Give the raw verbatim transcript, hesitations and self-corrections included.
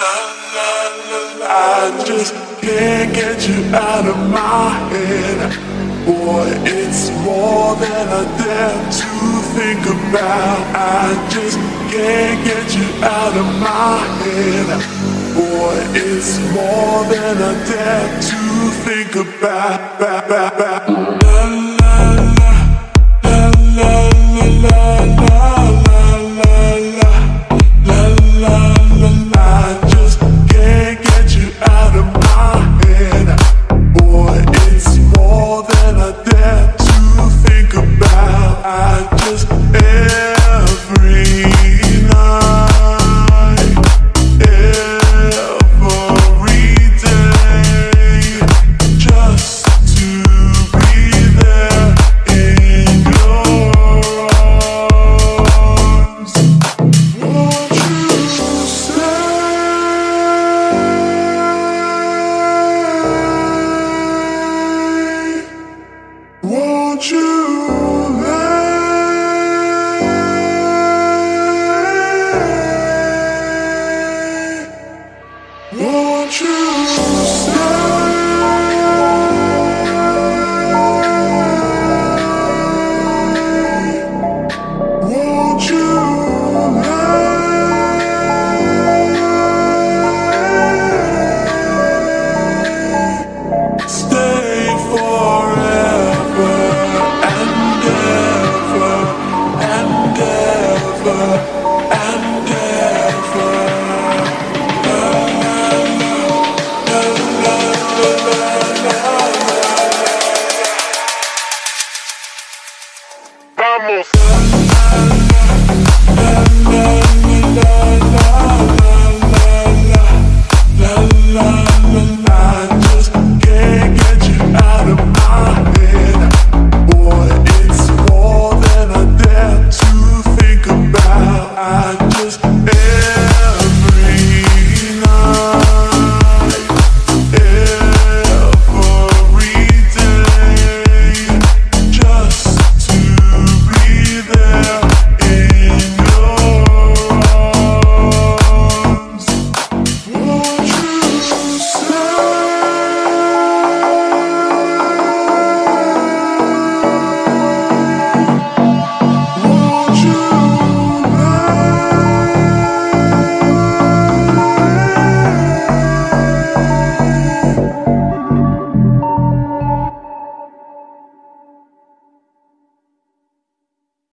I just can't get you out of my head. Boy, it's more than I dare to think about. I just can't get you out of my head. Boy, it's more than I dare to think about. Ba, ba, ba. La, la, la, la, la, la, la, la, la, la, la. I just can't get you out of my head. Boy, it's more than I dare to think about. I just every night, every day, just to be there in your arms. Won't you stay? Won't you lay? Won't you stay? Won't you lay? Stay forever and ever and ever and ever. La, la, la, la, la, la. Vamos. I just can't get you out of my head. Boy, it's more than I dare to think about. I just